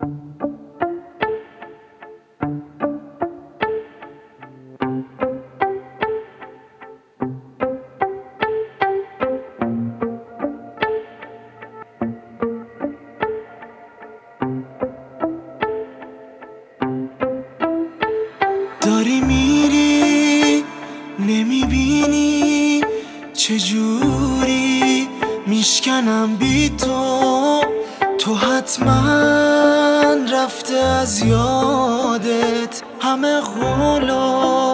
داری میری نمیبینی چجوری میشکنم بی تو حتما رفته از یادت همه قول و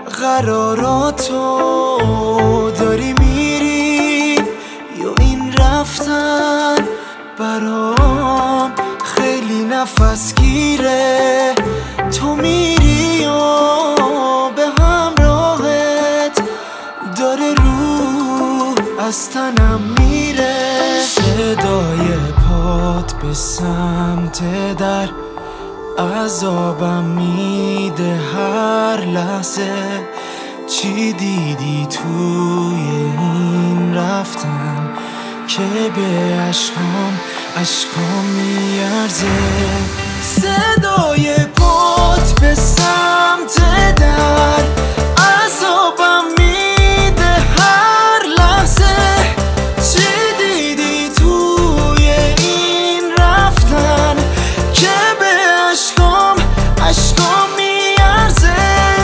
قراراتو. داری میری یا این رفتن برام خیلی نفس گیره. تو میری و به همراهت داره روح از تنم میره. صدای پات به سمت در عذابم میده هر لحظه. چی دیدی توی این رفتن که به عشقام میارزه؟ صدای پات به سمت در عذابم میده هر لحظه. چی دیدی توی این رفتن که به عشقام میارزه؟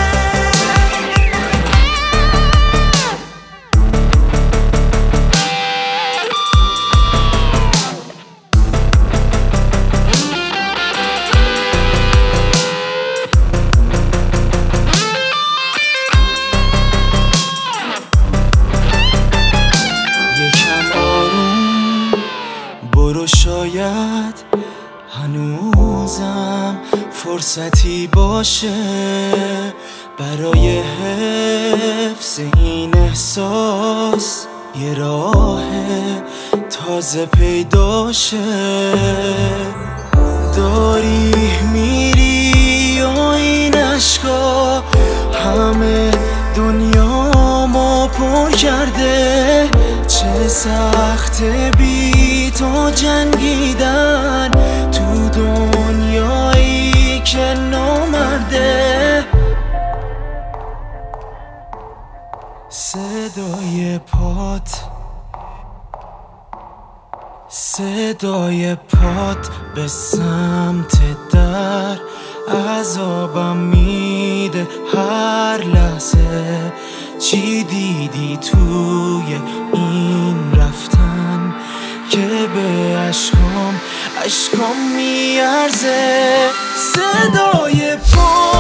برو شاید هنوزم فرصتی باشه برای حفظ این احساس. یه راه تازه پیداشه. داری میری و این عشقا همه دنیامو پر کرده. چه سخته بی تو جنگیدن تو دنیایی که نامرده. صدای پات به سمت در عذابم میده هر لحظه. چی دیدی توی این رفتن که به عشقام میارزه؟ صدای پات